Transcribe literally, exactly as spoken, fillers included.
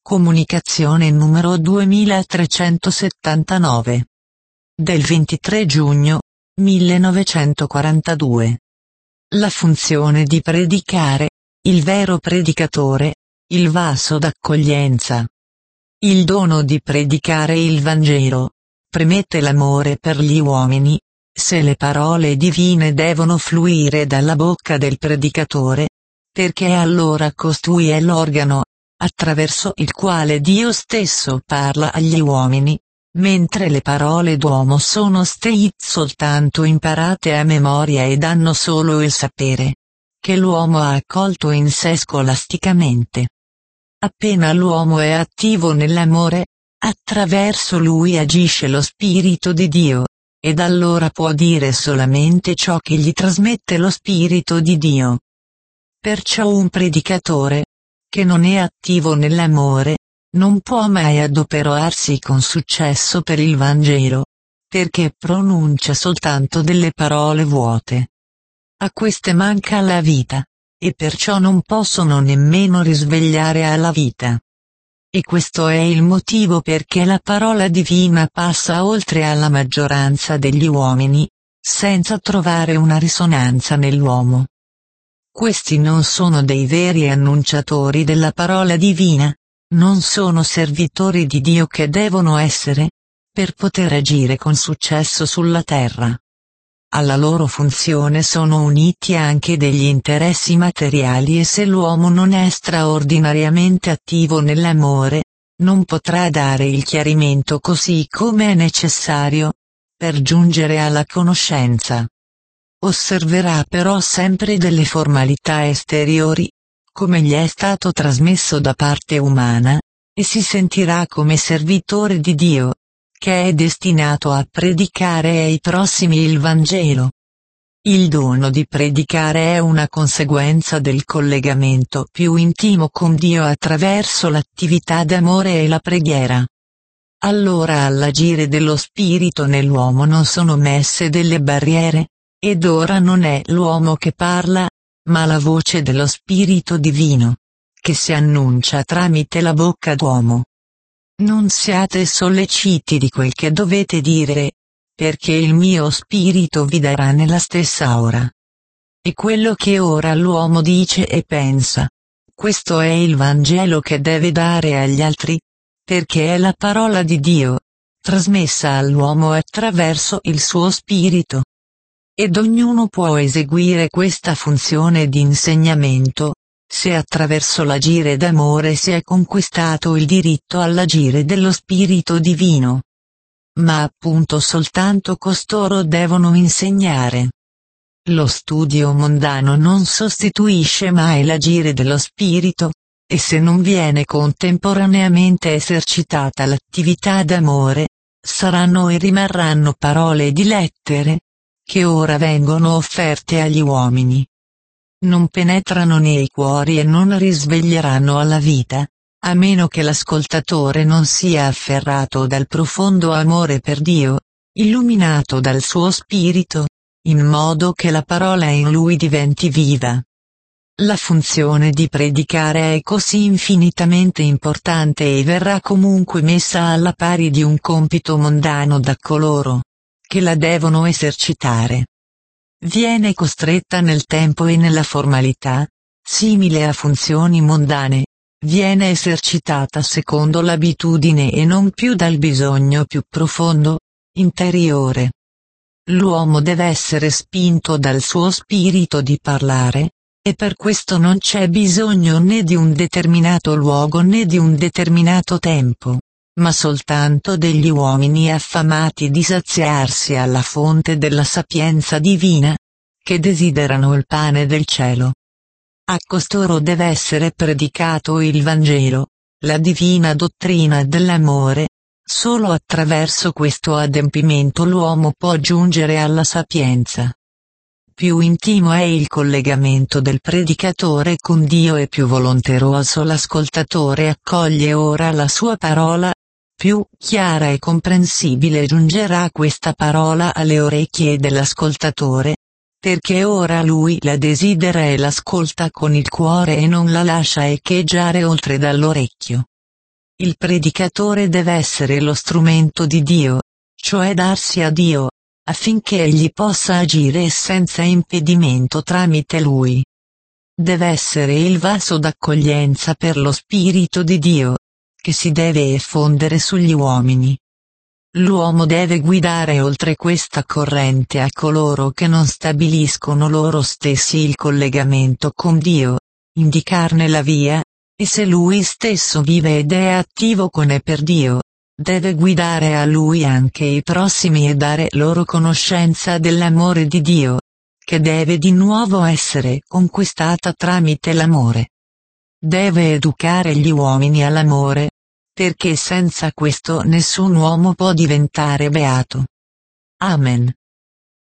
Comunicazione numero duemilatrecentosettantanove. Del ventitré giugno millenovecentoquarantadue. La funzione di predicare, il vero predicatore, il vaso d'accoglienza. Il dono di predicare il Vangelo premette l'amore per gli uomini. Se le parole divine devono fluire dalla bocca del predicatore, perché allora costui è l'organo attraverso il quale Dio stesso parla agli uomini, mentre le parole d'uomo sono state soltanto imparate a memoria e danno solo il sapere che l'uomo ha accolto in sé scolasticamente. Appena l'uomo è attivo nell'amore, attraverso lui agisce lo Spirito di Dio, ed allora può dire solamente ciò che gli trasmette lo Spirito di Dio. Perciò un predicatore, che non è attivo nell'amore, non può mai adoperarsi con successo per il Vangelo, perché pronuncia soltanto delle parole vuote. A queste manca la vita, e perciò non possono nemmeno risvegliare alla vita. E questo è il motivo perché la parola divina passa oltre alla maggioranza degli uomini, senza trovare una risonanza nell'uomo. Questi non sono dei veri annunciatori della parola divina, non sono servitori di Dio che devono essere, per poter agire con successo sulla terra. Alla loro funzione sono uniti anche degli interessi materiali e se l'uomo non è straordinariamente attivo nell'amore, non potrà dare il chiarimento così come è necessario, per giungere alla conoscenza. Osserverà però sempre delle formalità esteriori, come gli è stato trasmesso da parte umana, e si sentirà come servitore di Dio, che è destinato a predicare ai prossimi il Vangelo. Il dono di predicare è una conseguenza del collegamento più intimo con Dio attraverso l'attività d'amore e la preghiera. Allora all'agire dello Spirito nell'uomo non sono messe delle barriere, ed ora non è l'uomo che parla, ma la voce dello Spirito Divino, che si annuncia tramite la bocca d'uomo. Non siate solleciti di quel che dovete dire, perché il mio Spirito vi darà nella stessa ora. E quello che ora l'uomo dice e pensa, questo è il Vangelo che deve dare agli altri, perché è la parola di Dio, trasmessa all'uomo attraverso il suo Spirito. Ed ognuno può eseguire questa funzione di insegnamento, se attraverso l'agire d'amore si è conquistato il diritto all'agire dello Spirito Divino. Ma appunto soltanto costoro devono insegnare. Lo studio mondano non sostituisce mai l'agire dello Spirito, e se non viene contemporaneamente esercitata l'attività d'amore, saranno e rimarranno parole di lettere, che ora vengono offerte agli uomini. Non penetrano nei cuori e non risveglieranno alla vita, a meno che l'ascoltatore non sia afferrato dal profondo amore per Dio, illuminato dal suo Spirito, in modo che la parola in lui diventi viva. La funzione di predicare è così infinitamente importante e verrà comunque messa alla pari di un compito mondano da coloro che la devono esercitare. Viene costretta nel tempo e nella formalità, simile a funzioni mondane, viene esercitata secondo l'abitudine e non più dal bisogno più profondo, interiore. L'uomo deve essere spinto dal suo spirito di parlare, e per questo non c'è bisogno né di un determinato luogo né di un determinato tempo, ma soltanto degli uomini affamati di saziarsi alla fonte della sapienza divina, che desiderano il pane del cielo. A costoro deve essere predicato il Vangelo, la divina dottrina dell'amore. Solo attraverso questo adempimento l'uomo può giungere alla sapienza. Più intimo è il collegamento del predicatore con Dio e più volonteroso l'ascoltatore accoglie ora la sua parola, più chiara e comprensibile giungerà questa parola alle orecchie dell'ascoltatore, perché ora lui la desidera e l'ascolta con il cuore e non la lascia echeggiare oltre dall'orecchio. Il predicatore deve essere lo strumento di Dio, cioè darsi a Dio, affinché egli possa agire senza impedimento tramite lui. Deve essere il vaso d'accoglienza per lo Spirito di Dio, che si deve effondere sugli uomini. L'uomo deve guidare oltre questa corrente a coloro che non stabiliscono loro stessi il collegamento con Dio, indicarne la via, e se lui stesso vive ed è attivo con e per Dio, deve guidare a lui anche i prossimi e dare loro conoscenza dell'amore di Dio, che deve di nuovo essere conquistata tramite l'amore. Deve educare gli uomini all'amore, perché senza questo nessun uomo può diventare beato. Amen.